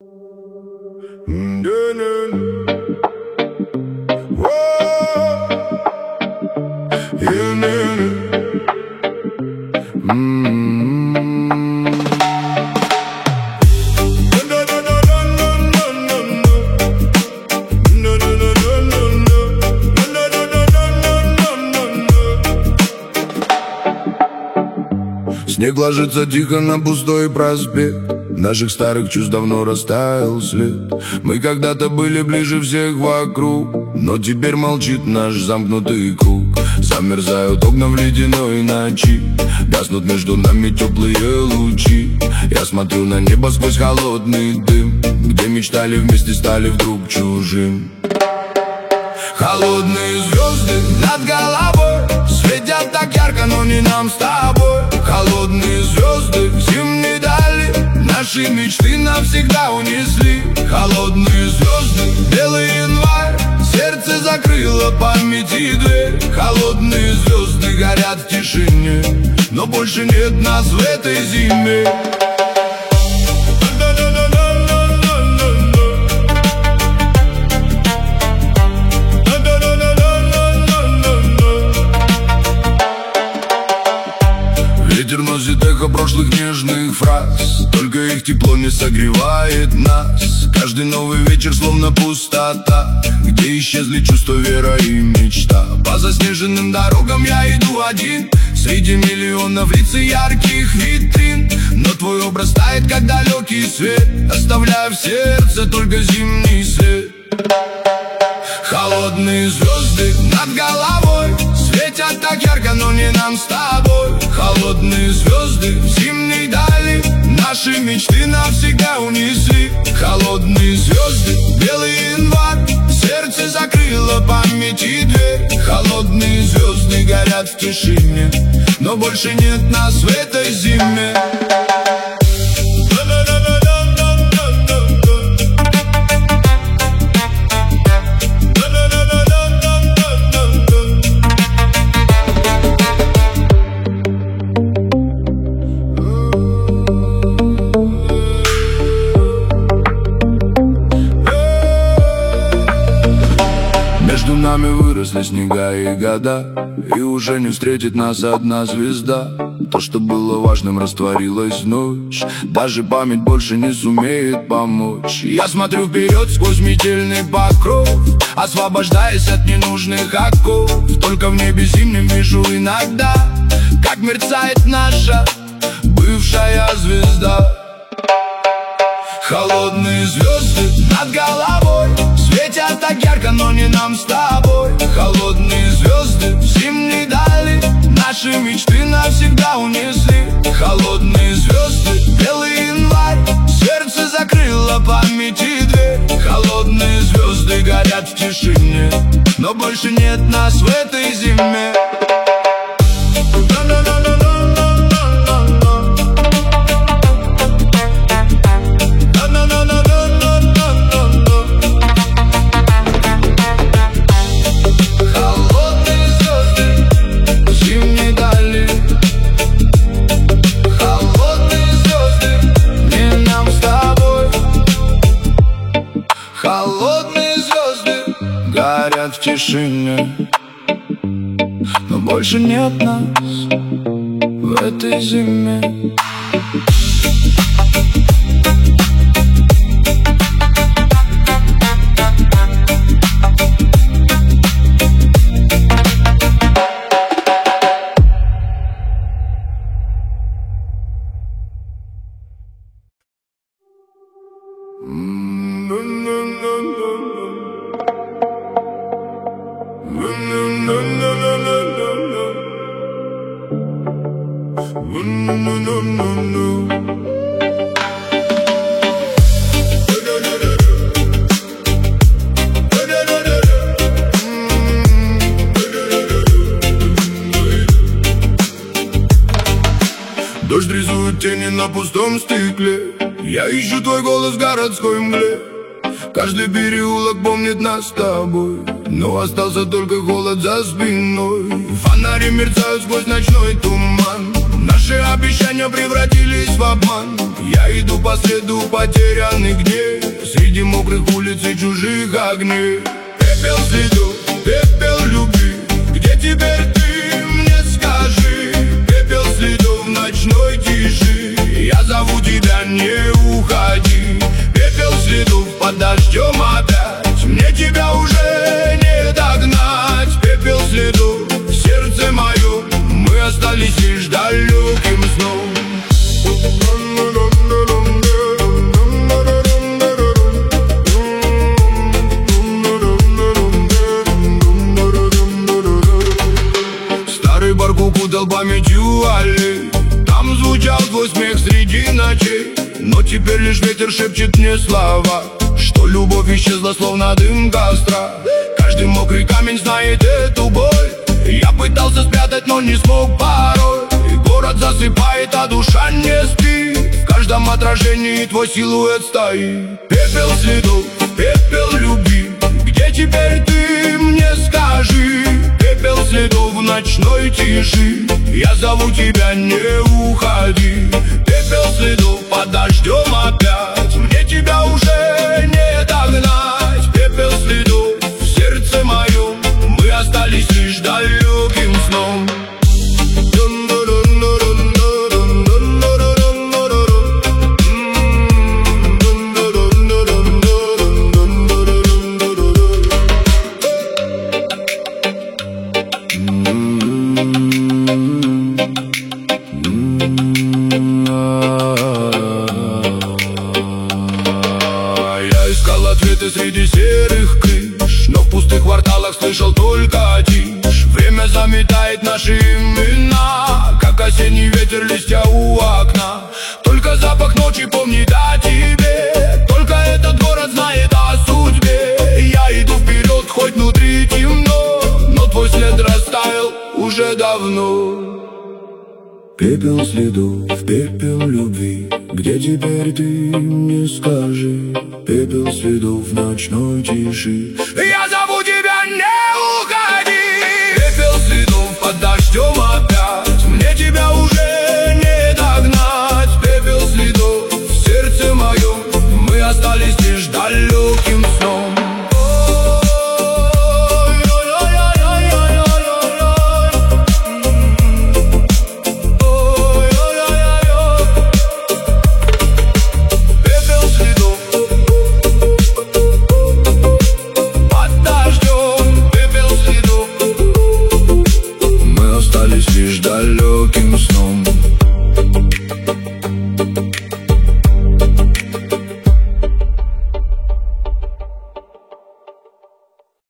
Снег ложится тихо на пустой проспект, наших старых чувств давно растаял след. Мы когда-то были ближе всех вокруг, но теперь молчит наш замкнутый круг. Замерзают окна в ледяной ночи, гаснут между нами теплые лучи. Я смотрю на небо сквозь холодный дым, где мечтали вместе, стали вдруг чужим. Холодные звезды над головой светят так ярко, но не нам с тобой. Холодные звезды в зимней дали наши мечты навсегда унесли. Холодные звезды, белый январь, сердце закрыло памяти дверь. Холодные звезды горят в тишине, но больше нет нас в этой зиме. Ветер носит эхо прошлых нежных фраз, только их тепло не согревает нас. Каждый новый вечер словно пустота, где исчезли чувства, вера и мечта. По заснеженным дорогам я иду один, среди миллионов лиц и ярких витрин. Но твой образ тает, как далекий свет, оставляя в сердце только зимний след. Холодные звезды над головой светят так ярко, но не нам с тобой. Холодные звезды в зимней дали наши мечты навсегда унесли. Холодные звезды, белый январь, сердце закрыло памяти дверь. Холодные звезды горят в тишине, но больше нет нас в этой зиме. Между нами выросли снега и года, и уже не встретит нас одна звезда. То, что было важным, растворилось в ночь, даже память больше не сумеет помочь. Я смотрю вперед сквозь метельный покров, освобождаясь от ненужных оков. Только в небе зимнем вижу иногда, как мерцает наша бывшая звезда. Холодные звезды над головой светят так ярко, но не нам с тобой. Холодные звезды в зимней дали наши мечты навсегда унесли. Холодные звезды, белый январь, сердце закрыло памяти дверь. Холодные звезды горят в тишине, но больше нет нас в этой зиме. Холодные звезды горят в тишине, но больше нет нас в этой зиме. Дождь рисует тени на пустом стекле, я ищу твой голос в городской мгле. Каждый переулок помнит нас с тобой, но остался только холод за спиной. Фонари мерцают сквозь ночной туман, наши обещания превратились в обман. Я иду по следу потерянных дней, мокрых улиц и чужих огней. Пепел следов, пепел любви, где теперь ты, мне скажи? Пепел следов в ночной тиши, я зову тебя, не уходи. Пепел следов под дождем опять, мне тебя уже не догнать. Пепел следов в сердце моем, мы остались лишь далеким сном. Старый бар укутал памятью аллей, там звучал твой смех среди ночей. Но теперь лишь ветер шепчет мне слова, что любовь исчезла, словно дым костра. Каждый мокрый камень знает эту боль, я пытался спрятать, но не смог порой. И город засыпает, а душа не спит, в каждом отражении твой силуэт стоит. Пепел следов, пепел любви, где теперь ты, мне скажи? Пепел следов в ночной тиши, я зову тебя, не уходи. Пепел следов под дождем опять, мне тебя уже не догнать. Пепел следов в сердце моем, мы остались лишь далеким сном. Ответы среди серых крыш, но в пустых кварталах слышал только тишь. Время заметает наши имена, как осенний ветер, листья у окна. Только запах ночи помнит о тебе, только этот город знает о судьбе. Я иду вперед, хоть внутри темно, но твой след растаял уже давно. Пепел следов, пепел любви, где теперь ты, мне скажи? Пепел следов в ночной тиши,